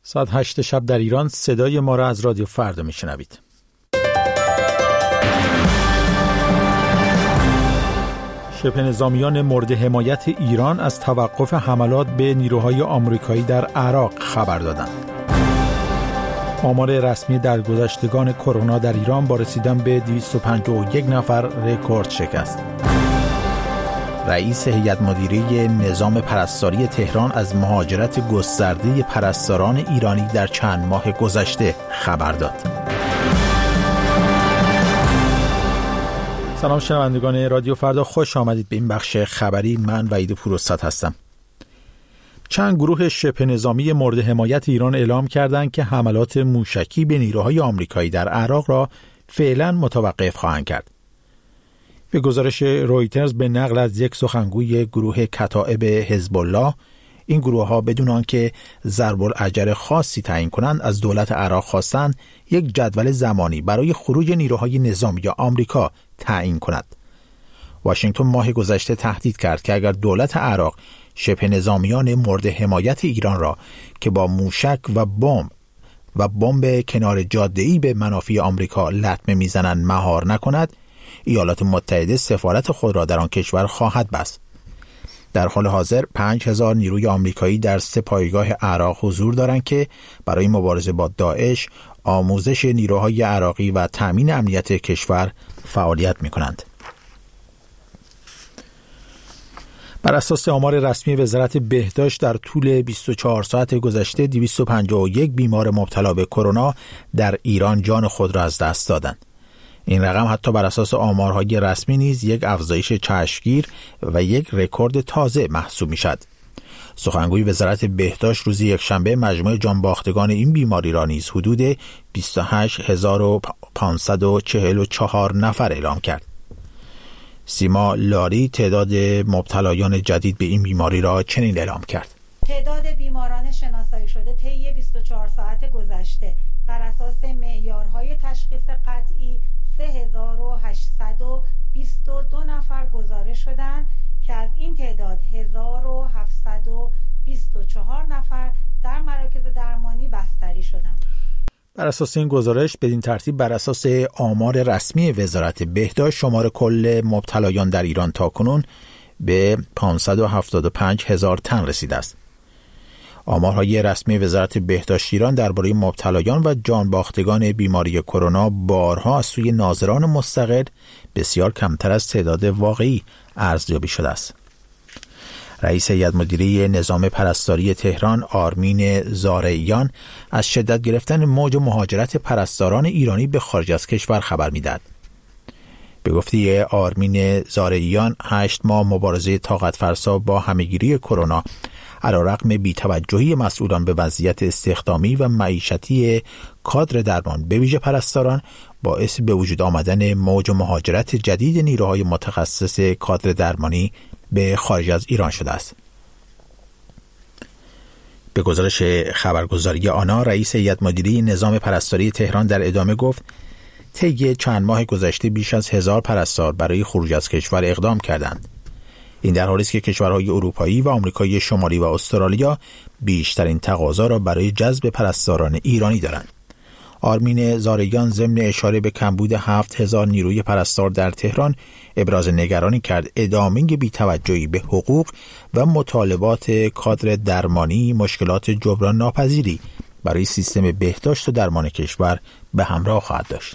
ساعت 8 شب در ایران صدای ما را از رادیو فردا میشنوید. شبه نظامیان مورد حمایت ایران از توقف حملات به نیروهای آمریکایی در عراق خبر دادند. آمار رسمی درگذشتگان کرونا در ایران با رسیدن به 251 نفر رکورد شکست. رئیس هیئت مدیره نظام پرستاری تهران از مهاجرت گسترده پرستاران ایرانی در چند ماه گذشته خبر داد. سلام شنوندگان رادیو فردا، خوش آمدید به این بخش خبری. من وحید پوروستاد هستم. چند گروه شبه نظامی مورد حمایت ایران اعلام کردند که حملات موشکی به نیروهای آمریکایی در عراق را فعلا متوقف خواهند کرد. به گزارش رویترز به نقل از یک سخنگوی گروه کتائب حزب الله، این گروه ها بدون آنکه ضرب الاجر خاصی تعیین کنند از دولت عراق خواستند یک جدول زمانی برای خروج نیروهای نظامی آمریکا تعیین کند. واشنگتن ماه گذشته تهدید کرد که اگر دولت عراق شبه نظامیان مورد حمایت ایران را که با موشک و بمب کنار جاده‌ای به منافع آمریکا لطمه میزنند مهار نکند، ایالات متحده سفارت خود را در آن کشور خواهد بست. در حال حاضر 5000 نیروی آمریکایی در 3 پایگاه عراق حضور دارند که برای مبارزه با داعش، آموزش نیروهای عراقی و تامین امنیت کشور فعالیت می‌کنند. بر اساس آمار رسمی وزارت بهداشت در طول 24 ساعت گذشته 251 بیمار مبتلا به کرونا در ایران جان خود را از دست دادند. این رقم حتی بر اساس آمارهای رسمی نیز یک افزایش چشمگیر و یک رکورد تازه محسوب می‌شود. سخنگوی وزارت بهداشت روز یکشنبه مجموع جانباختگان این بیماری را نیز حدود 28544 نفر اعلام کرد. سیما لاری تعداد مبتلایان جدید به این بیماری را چنین اعلام کرد: تعداد بیماران شناسایی شده طی 24 ساعت گذشته بر اساس معیارهای تشخیص قطعی 3822 نفر گزارش شدند که از این تعداد 1724 نفر در مراکز درمانی بستری شدند. بر اساس این گزارش، بدین ترتیب بر اساس آمار رسمی وزارت بهداشت شمار کل مبتلایان در ایران تاکنون به 575,000 تن رسیده است. آمارهای رسمی وزارت بهداشت ایران درباره مبتلایان و جانباختگان بیماری کرونا بارها از سوی ناظران مستقل بسیار کمتر از تعداد واقعی ارزیابی شده است. رئیس هیئت مدیره نظام پرستاری تهران آرمین زارعیان از شدت گرفتن موج مهاجرت پرستاران ایرانی به خارج از کشور خبر می‌دهد. به گفته آرمین زارعیان، 8 ماه مبارزه طاقت فرسا با همه‌گیری کرونا علیرغم بی‌توجهی مسئولان به وضعیت استخدامی و معیشتی کادر درمان به ویژه پرستاران باعث به وجود آمدن موج مهاجرت جدید نیروهای متخصص کادر درمانی به خارج از ایران شده است. به گزارش خبرگزاری آنا، رئیس هیئت مدیره نظام پرستاری تهران در ادامه گفت: طی چند ماه گذشته بیش از 1000 پرستار برای خروج از کشور اقدام کردند. این در حالی است که کشورهای اروپایی و آمریکای شمالی و استرالیا بیشترین تقاضا را برای جذب پرستاران ایرانی دارند. آرمین زارعیان ضمن اشاره به کمبود 7000 نیروی پرستار در تهران ابراز نگرانی کرد ادامه بی‌توجهی به حقوق و مطالبات کادر درمانی مشکلات جبران ناپذیری برای سیستم بهداشت و درمان کشور به همراه خواهد داشت.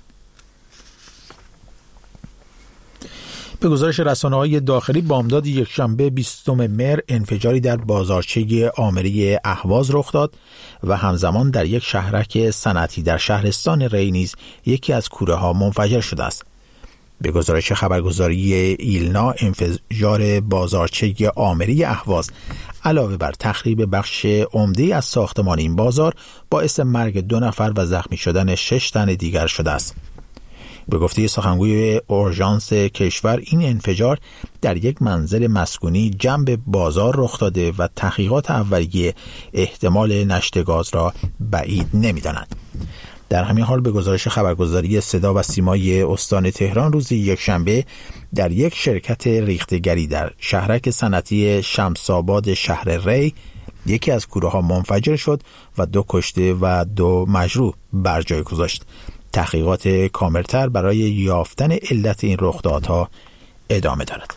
به گزارش رسانه‌های داخلی، بامداد یکشنبه 20 مهر انفجاری در بازارچه آمری اهواز رخ داد و همزمان در یک شهرک صنعتی در شهرستان ری نیز یکی از کوره‌ها منفجر شده است. به گزارش خبرگزاری ایلنا، انفجار بازارچه آمری اهواز علاوه بر تخریب بخش عمده از ساختمان این بازار باعث مرگ 2 نفر و زخمی شدن 6 تن دیگر شده است. به گفته سخنگوی اورژانس کشور، این انفجار در یک منزل مسکونی جنب بازار رخ داده و تحقیقات اولیه احتمال نشت گاز را بعید نمی‌دانند. در همین حال به گزارش خبرگزاری صدا و سیمای استان تهران روز یکشنبه در یک شرکت ریختگری در شهرک صنعتی شمس‌آباد شهر ری یکی از کوره‌ها منفجر شد و 2 کشته و 2 مجروح بر جای گذاشت. تحقیقات کاملتر برای یافتن علت این رخدادها ادامه دارد.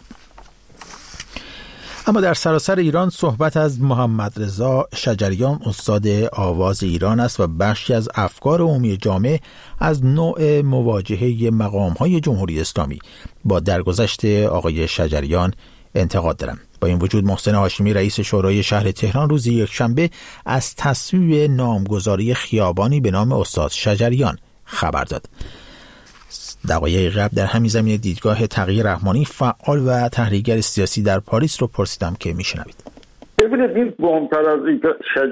اما در سراسر ایران صحبت از محمد رضا شجریان استاد آواز ایران است و بخشی از افکار عمومی جامعه از نوع مواجهه مقام‌های جمهوری اسلامی با درگذشت آقای شجریان انتقاد دارند. با این وجود محسن هاشمی رئیس شورای شهر تهران روز یکشنبه از تصویب نامگذاری خیابانی به نام استاد شجریان خبر داد. دقایق قبل در همین زمینه دیدگاه تغییر رحمانی فعال و تحلیلگر سیاسی در پاریس رو پرسیدم که میشنوید. ببینید این مهمتر از این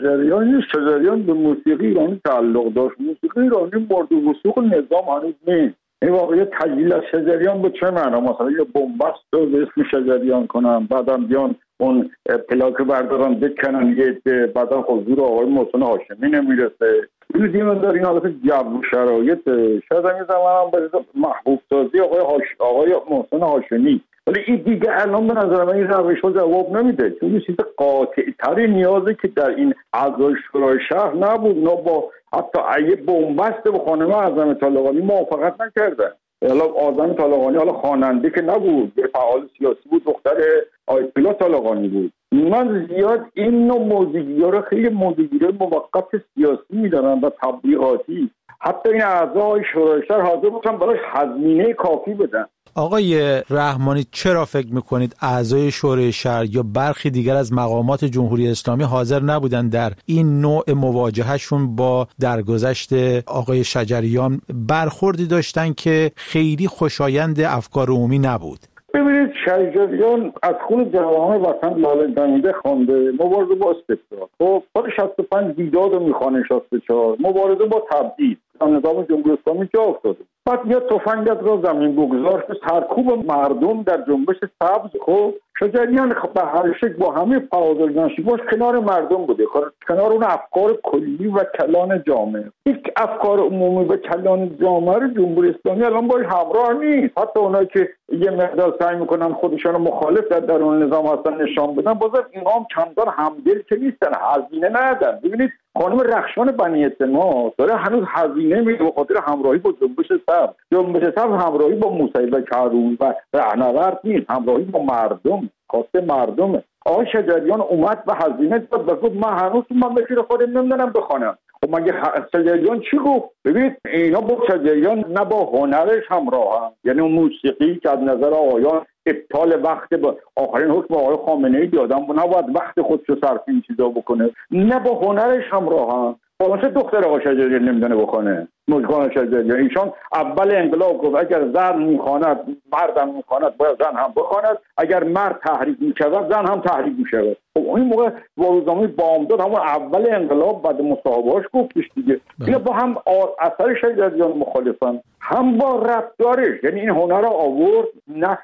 شجریان به موسیقی ایرانی تعلق داشت. موسیقی ایرانی مورد وثوق نظام هنوز نیست. این واقعی تجلیل از شجریان به چه معنا؟ مثلا یه بنبست رو به اسم شجریان کنم، بعدم بیان اون پلاک بردارن بکنن یه عده، بعدم حضور آقای محسن هاشمی نمیرسه. دیدیم در این حالت جو شرایط شاید این زمان هم برای محبوب سازی آقای محسن هاشمی، ولی این دیگه الان به نظر من این روش ها جواب نمیده، چون یه چیز قاطع تری نیازه که در این اعضای شورای شهر نبود. نه با حتی یه بنبست به خانم اعظم طالقانی موافقت نکردن. حالا اعظم طالقانی حالا خواننده که نبود، یه فعال سیاسی بود، دختر آیت‌الله طالقانی بود. من زیاد این نوع موضوعی‌ها رو خیلی موضوعی‌های موقت سیاسی می‌دارن و تبلیغاتی. حتی این اعضای شورای شهر حاضر بودن براش هزینه کافی بدن. آقای رحمانی چرا فکر میکنید اعضای شورای شهر یا برخی دیگر از مقامات جمهوری اسلامی حاضر نبودن در این نوع مواجههشون با درگذشت آقای شجریان برخوردی داشتن که خیلی خوشایند افکار عمومی نبود؟ ببینید شجریان از خون جوامع وطن لاله دمیده خوانده، مبارزه با استبداد، خب سال 65 دیداد رو میخوانه 64، مبارزه با تبعید، نظام جمهوری اسلامی جا افتاده. بعد میاد تفنگت را زمین بگذار که سرکوب مردم در جنبش سبز. خب شجریان به هر شکل با همه فعال نشیباش کنار مردم بوده، کنار اون افکار کلی و کلان جامعه. یک افکار عمومی و کلان جامعه رو جمهوری اسلامی الان باید همراه نیست. حتی اونایی که یه مقدار سعی میکنن خودشون رو مخالف در درون نظام هستن نشان بدن، بازم اینا هم چندان همدل که نیستن، هزینه ندن. ببینید خانم رخشان بنی اعتماد داره هنوز هزینه میده به خاطر همراهی با جنبش سبز. جنبش سبز همراهی با موسوی کرون و رهنورد نیست، همراهی با مردم، خواسته مردمه. آقای شجریان اومد و هزینه داد و گفت من هنوز من بشیر خودم نمیدونم بخوانم. خب مگه شجریان چی گفت؟ ببینید اینا با شجریان نه با هنرش همراه هم، یعنی اون موسیقی که از نظر آقایان ابطال وقت با آخرین حکم آقای خامنه‌ای دادن و نباید وقت خودشو صرف این چیزا بکنه، نه با هنرش همراه هم. خلاصه دختر آقای شجریان نمیدونه بخونه. موزیکان شجریان ایشان اول انقلاب گفت اگر زن میخواند مردم میخواند باید زن هم بخواند، اگر مرد تحریک میشود زن هم تحریک میشود. خب این موقع با روزنامه بامداد همون اول انقلاب بعد مصاحبه‌اش گفتش دیگه. اینا با هم اثر شجریان مخالفن، هم با رفتارش. یعنی این هنر رو آورد، نه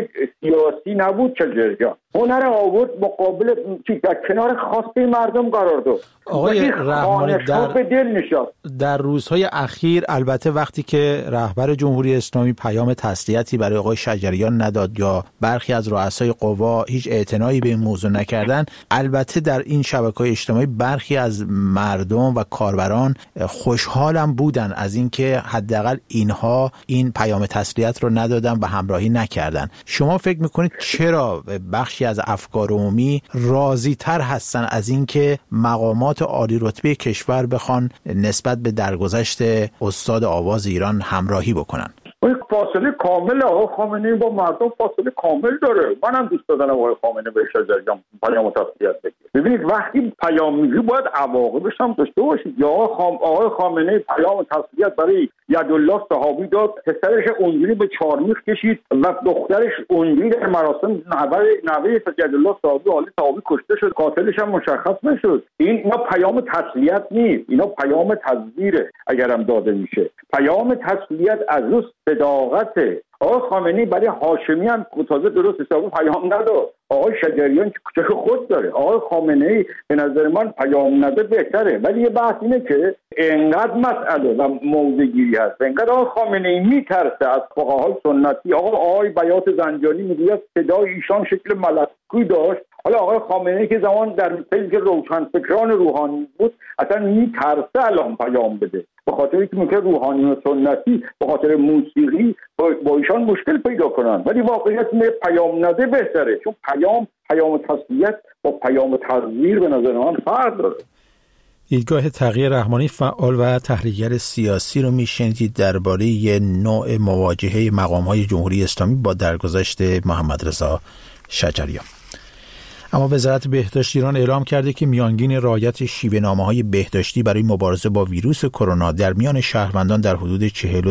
سیاسی نبود شجریان، هنر آورد مقابل در کنار خواسته مردم قرار داد. آقای رحمانی در روزهای اخیر البته وقتی که رهبر جمهوری اسلامی پیام تسلیتی برای آقای شجریان نداد یا برخی از رؤسای قوا هیچ اعتنایی به این موضوع نکردن، البته در این شبکه‌های اجتماعی برخی از مردم و کاربران خوشحالم بودن از اینکه حداقل اینها این پیام تسلیت رو ندادن و همراهی نکردن. شما فکر میکنید چرا بخشی از افکار عمومی راضی تر هستن از اینکه مقامات عالی رتبه کشور بخوان نسبت به درگذشت استاد آواز ایران همراهی بکنن؟ فاصله کامل آقای خامنه‌ای با مردم فاصله کامل داره. منم دوست دارم آقای خامنه‌ای به شجریان پیام تسلیت بگه. ببینید وقتی پیام میگی باید عواقبش هم داشته باشید. یا آقای خامنه‌ای پیام تسلیت برای یدالله صحابی داد، پسرش اونجوری به چارمیخ کشید و دخترش اونجوری در مراسم نوه یدالله صحابی عالی صحابی کشته شد، قاتلش هم مشخص نشد. اینا پیام تسلیت نیست، اینا پیام تزویره. اگرم داده میشه پیام تسلیت از روز صداقته. آقای خامنه‌ای برای هاشمی هم تازه درست حسابی پیام نداد. آقای شجریان که کوچه خود داره. آقای خامنه‌ای به نظر من پیام نده بهتره. ولی یه بحث اینه که انقدر مسئله و موضع‌گیری هست، انقدر آقای خامنه‌ای میترسه از فقهای سنتی. آقای بیات زنجانی میگه صدای ایشان شکل ملکوتی داشت، حالا آقای خامنه‌ای که زمان در پیج روشنفکران روحانی بود اصلا میترسه الان پیام بده، به خاطر اینکه ممکن روحانی و سنتی به خاطر موسیقی با ایشان مشکل پیدا کنن، ولی واقعیت اینه پیام نده بهتره، چون پیام تسلیت با پیام تزویر به نظر من فرق داره. دیدگاه تقی رحمانی فعال و تحلیلگر سیاسی رو میشنیدید درباره یه نوع مواجهه مقام‌های جمهوری اسلامی با درگذشت محمد رضا شجریان. اما وزارت بهداشت ایران اعلام کرده که میانگین رعایت شیوه‌نامه‌های بهداشتی برای مبارزه با ویروس کرونا در میان شهروندان در حدود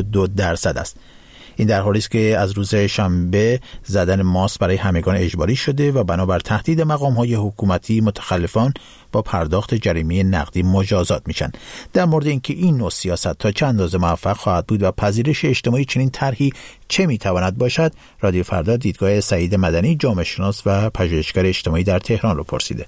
42% است. این در حالی است که از روز شنبه زدن ماسک برای همگان اجباری شده و بنابر تهدید مقام‌های حکومتی متخلفان با پرداخت جریمه نقدی مجازات میشن. در مورد اینکه این نوع سیاست تا چند اندازه موفق خواهد بود و پذیرش اجتماعی چنین طرحی چه میتواند باشد، رادیو فردا دیدگاه سعید مدنی جامعه شناس و پژوهشگر اجتماعی در تهران رو پرسیده.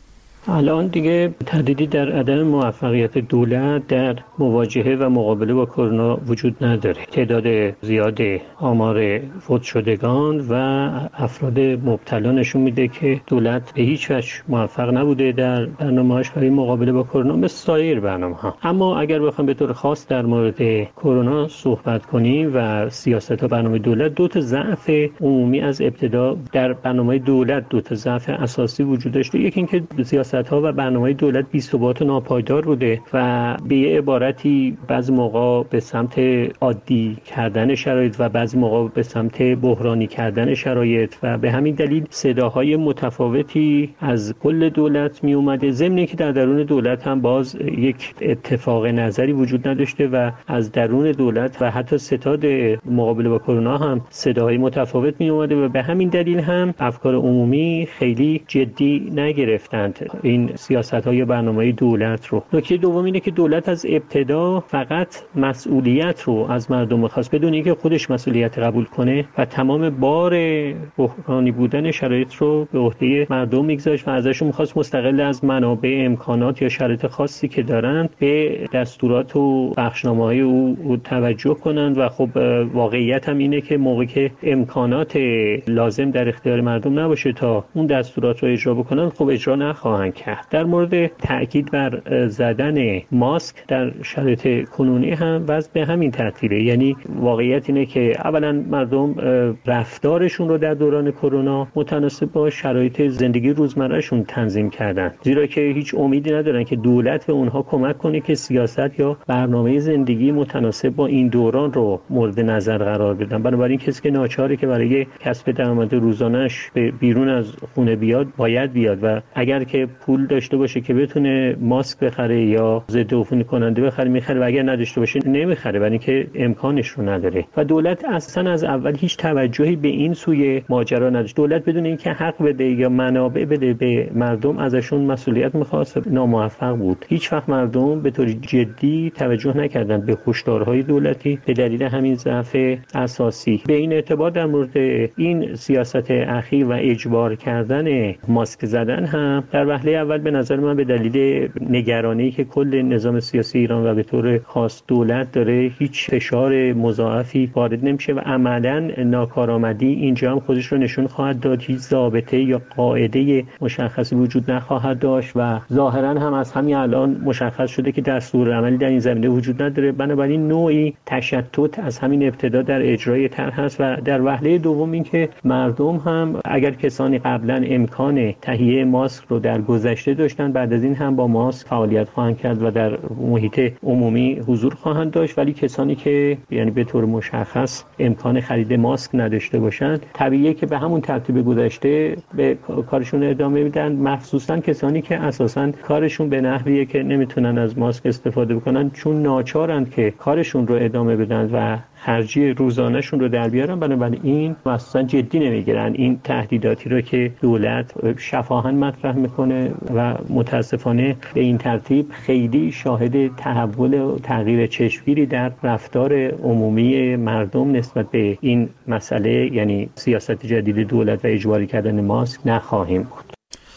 الان دیگه تردیدی در عدم موفقیت دولت در مواجهه و مقابله با کرونا وجود نداره. تعداد زیاد آمار فوت شدگان و افراد مبتلا نشون میده که دولت به هیچ وجه موفق نبوده در برنامه‌اش برای مقابله با کرونا مثل سایر برنامه‌ها. اما اگر بخوایم به طور خاص در مورد کرونا صحبت کنیم و سیاست‌ها برنامه دولت، دو تا ضعف عمومی از ابتدا در برنامه دولت، دو تا ضعف اساسی وجود داشته. یکی اینکه سیاست‌ها و برنامه دولت بی‌ثبات و ناپایدار بوده و به یه عبارتی بعضی موقع به سمت عادی کردن شرایط و بعضی موقع به سمت بحرانی کردن شرایط و به همین دلیل صداهای متفاوتی از کل دولت می اومده، ضمن اینکه در درون دولت هم باز یک اتفاق نظری وجود نداشته و از درون دولت و حتی ستاد مقابله با کرونا هم صداهای متفاوت می اومده و به همین دلیل هم افکار عمومی خیلی جدی نگرفتند این سیاست‌های برنامه دولت رو. نکته دوم اینه که دولت از ابتدا فقط مسئولیت رو از مردم می‌خواست بدون اینکه خودش مسئولیت قبول کنه و تمام بار بحرانی بودن شرایط رو به عهده مردم می‌گذاشت و ازشون می‌خواست مستقل از منابع، امکانات یا شرایط خاصی که دارن به دستورات و بخشنامه‌های او توجه کنند و خب واقعیت هم اینه که موقعی که امکانات لازم در اختیار مردم نباشه تا اون دستورات رو اجرا بکنن، خب اجرا نخواهند کرد. در مورد تأکید بر زدن ماسک در شرایط کنونی هم وضع به همین ترتیبه. یعنی واقعیت اینه که اولا مردم رفتارشون رو در دوران کرونا متناسب با شرایط زندگی روزمرهشون تنظیم کردن، زیرا که هیچ امیدی ندارن که دولت به اونها کمک کنه که سیاست یا برنامه زندگی متناسب با این دوران رو مورد نظر قرار بدن. بنابراین کسی که ناچاره که برای کسب درآمد روزانه‌اش به بیرون از خونه بیاد باید بیاد و اگر که پول داشته باشه که بتونه ماسک بخره یا ضد عفونی کننده بخره میخره و اگر نداشته باشه نمیخره، برای اینکه امکانش رو نداره. و دولت اصلا از اول هیچ توجهی به این سوی ماجرا نداشت. دولت بدون اینکه حق بده یا منابع بده به مردم ازشون مسئولیت میخواست، ناموفق بود. هیچ وقت مردم به طور جدی توجه نکردن به هشدارهای دولتی به دلیل همین ضعف اساسی. به این اعتبار در مورد این سیاست اخیر و اجبار کردن ماسک زدن هم در وهله اول به نظر من به دلیل نگرانی که کل نظام سیاسی ایران و به طور خاص دولت داره هیچ فشار مضاعفی وارد نمیشه و عملاً ناکارآمدی اینجا هم خودش رو نشون خواهد داد. هیچ ضابطه یا قاعده مشخصی وجود نخواهد داشت و ظاهراً هم از همین الان مشخص شده که دستورالعملی در این زمینه وجود نداره. بنابراین نوعی تشتت از همین ابتدا در اجرای طرح هست و در وهله دوم این که مردم هم اگر کسانی قبلا امکان تهیه ماسک رو در گذشته داشتن، بعد از این هم با ماسک فعالیت خواهند کرد و در محیط عمومی حضور خواهند داشت. ولی کسانی که یعنی به طور مشخص امکان خرید ماسک نداشته باشند، طبیعیه که به همون ترتیب گذشته به کارشون ادامه میدن، مخصوصا کسانی که اساساً کارشون به نحویه که نمیتونن از ماسک استفاده بکنن چون ناچارند که کارشون رو ادامه بدن و خرجی روزانه‌شون رو در بیارن. بنابراین اصلا جدی نمیگیرن این تهدیداتی رو که دولت شفاهاً مطرح میکنه و متاسفانه به این ترتیب خیلی شاهد تحول و تغییر چشمگیری در رفتار عمومی مردم نسبت به این مسئله، یعنی سیاست جدید دولت و اجباری کردن ماسک نخواهیم بود.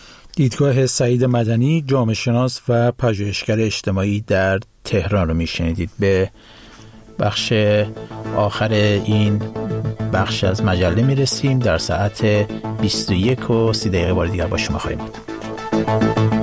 دیدگاه سعید مدنی جامعه شناس و پژوهشگر اجتماعی در تهران رو میشنیدید. به بخش آخر این بخش از مجله میرسیم. در ساعت 21:30 بار دیگر با شما خواهیم بود.